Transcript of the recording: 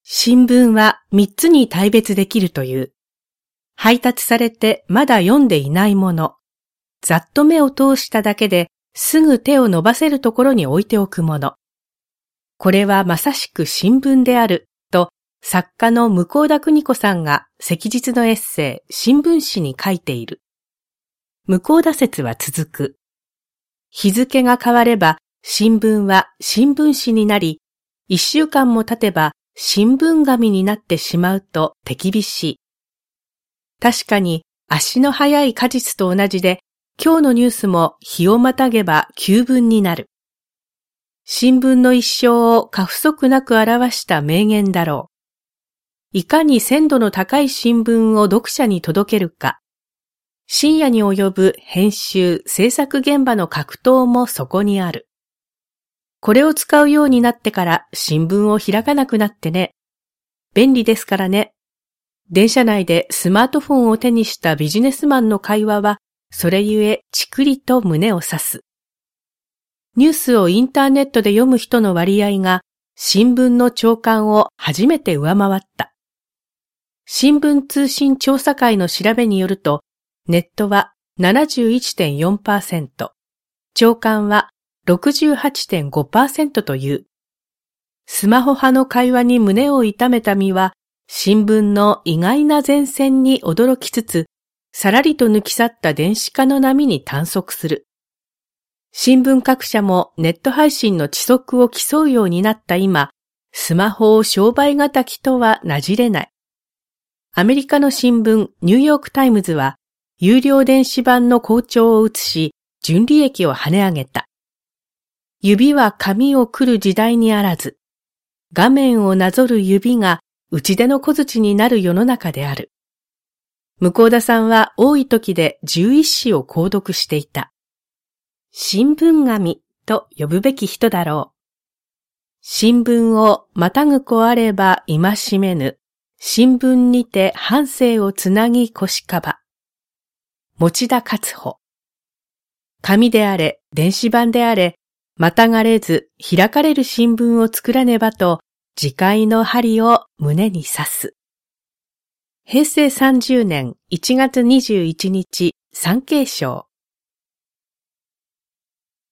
新聞は3つに大別できるという。配達されてまだ読んでいないもの。ざっと目を通しただけですぐ手を伸ばせるところに置いておくもの。これはまさしく新聞であると作家の向田邦子さんが昔日のエッセイ新聞誌に書いている。向田説は続く。日付が変われば新聞は新聞紙になり、1週間も経てば新聞紙になってしまうと手厳しい。確かに足の速い果実と同じで、今日のニュースも日をまたげば旧聞になる。新聞の一生を過不足なく表した名言だろう。いかに鮮度の高い新聞を読者に届けるか。深夜に及ぶ編集・制作現場の格闘もそこにある。これを使うようになってから新聞を開かなくなってね。便利ですからね。電車内でスマートフォンを手にしたビジネスマンの会話は、それゆえちくりと胸を刺す。ニュースをインターネットで読む人の割合が新聞の朝刊を初めて上回った。新聞通信調査会の調べによると、ネットは 71.4%、朝刊は 68.5% という。スマホ派の会話に胸を痛めた身は、新聞の意外な前線に驚きつつ、さらりと抜き去った電子化の波に短足する。新聞各社もネット配信の遅速を競うようになった今、スマホを商売敵とはなじれない。アメリカの新聞ニューヨークタイムズは、有料電子版の好調を移し、純利益を跳ね上げた。指は紙を食る時代にあらず、画面をなぞる指が打ち出の小槌になる世の中である。向田さんは多い時で11紙を購読していた。新聞紙と呼ぶべき人だろう。新聞をまたぐ子あれば戒めぬ。新聞にて半生をつなぎ腰かば。持田勝穂。紙であれ、電子版であれ、またがれず開かれる新聞を作らねばと、自戒の針を胸に刺す。平成30年1月21日、産経省。